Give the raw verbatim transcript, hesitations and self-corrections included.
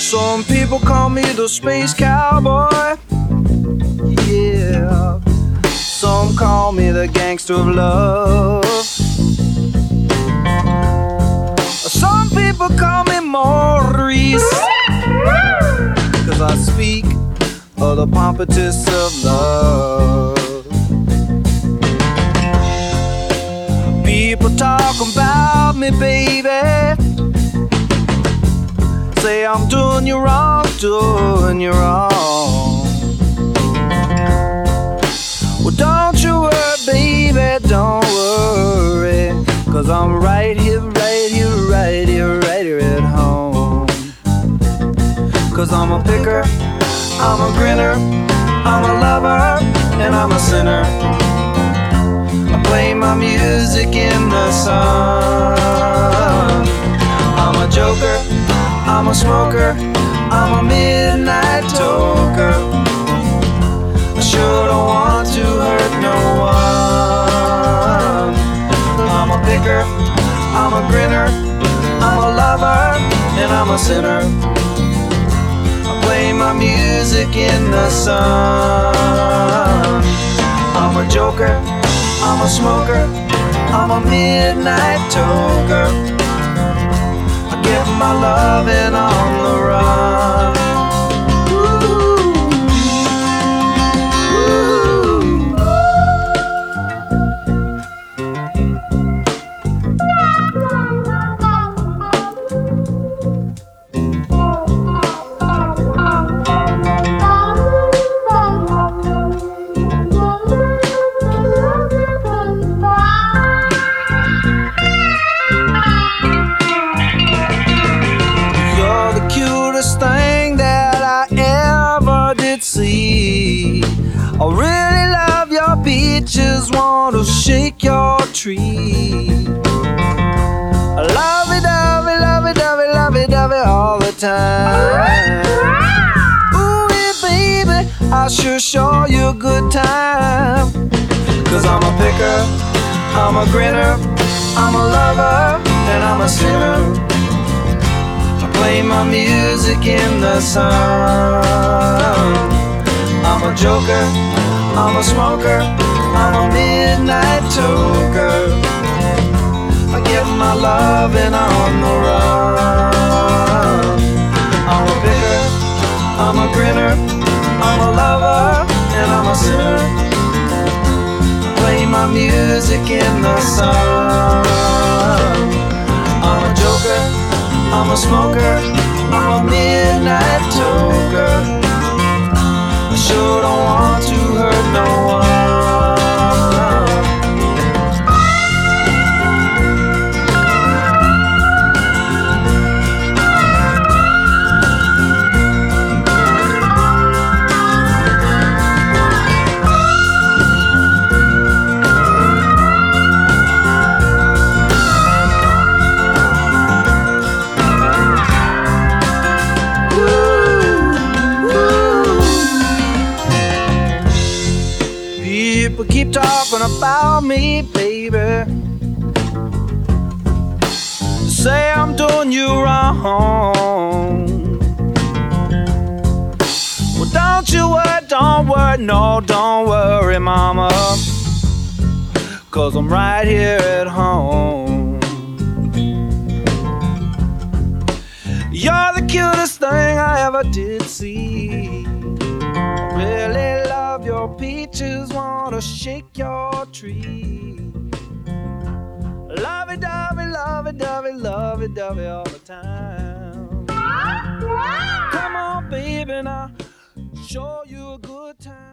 Some people call me the space cowboy. Yeah. Some call me the gangster of love. Some people call me Maurice, 'cause I speak of the pompatus of love. People talk about me, baby, say I'm doing you wrong, doing you wrong. Well, don't you worry, baby, don't worry, 'cause I'm right here, right here, right here, right here at home. 'Cause I'm a picker, I'm a grinner, I'm a lover, and I'm a sinner. I play my music in the sun. I'm a joker, I'm a smoker, I'm a midnight toker. I sure don't want to hurt no one. I'm a picker, I'm a grinner, I'm a lover, and I'm a sinner. I play my music in the sun. I'm a joker, I'm a smoker, I'm a midnight toker. I get my loving on the run. Thing that I ever did see. I really love your peaches, want to shake your tree. I love it, love it, love it, love it, love it, love it all the time. Ooh, yeah, baby, I sure show you a good time. 'Cause I'm a picker, I'm a grinner, I'm a lover, and I'm a sinner. Play my music in the sun. I'm a joker, I'm a smoker, I'm a midnight toker. I get my loving on the run. I'm a picker, I'm a grinner, I'm a lover, and I'm a sinner. Play my music in the sun. I'm a joker, I'm a smoker, I'm a midnight toker. I sure don't want to hurt no one. People keep talking about me, baby, say I'm doing you wrong. Well, don't you worry, don't worry, no, don't worry, mama, 'cause I'm right here at home. You're the cutest thing I ever did see. Really love your peaches, wanna shake your tree. Lovey-dovey, lovey-dovey, lovey-dovey all the time. Come on, baby, now show you a good time.